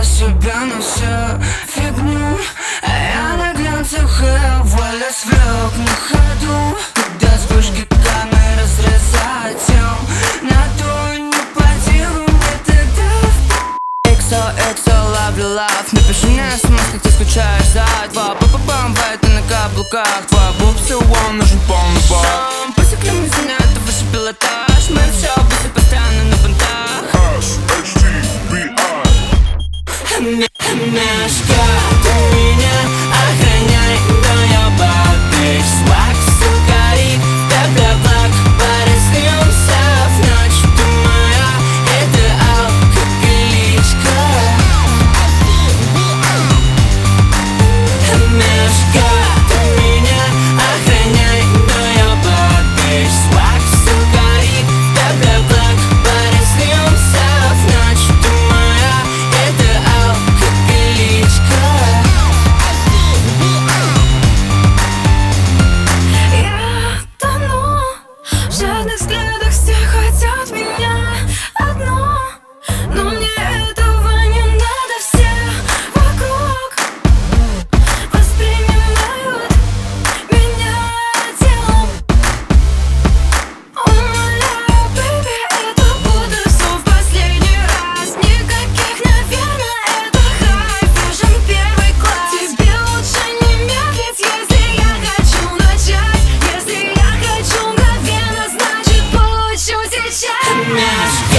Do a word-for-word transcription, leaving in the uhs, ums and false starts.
для себя на всю фигню, а я на глянцах и воля свек на ходу. Когда вспышки камер разрезают тем, на то не по делу мне тогда. Эксо, эксо, ловлю лав. Напиши мне смс, как ты скучаешь за два. Па-па-пам, ты на каблуках. Твой буб still one, нужен полный бак. Посекли мы за это выше пилотаж. Мы все быстро, постоянно на понтах. эс эйч ти би ай. Мешка, ты меня охраняй, но я бабич. Свак, сука, и тебе благ. Порисуемся в ночь, ты моя идеал, как личка. Мешка, ты меня охраняй, но я бабич. Свак, сука, и тебе благ. Порисуемся в ночь, ты моя идеал, как личка. Я тону в жадных взглядах, все хотят меня одно, но мне этого не надо. Все вокруг воспринимают меня телом. Умоляю, бэйби, это буду все в последний раз. Никаких, наверное, это хай фэшн первый класс. Тебе лучше не медлить, если я хочу начать. Если я хочу мгновенно, значит получу сейчас.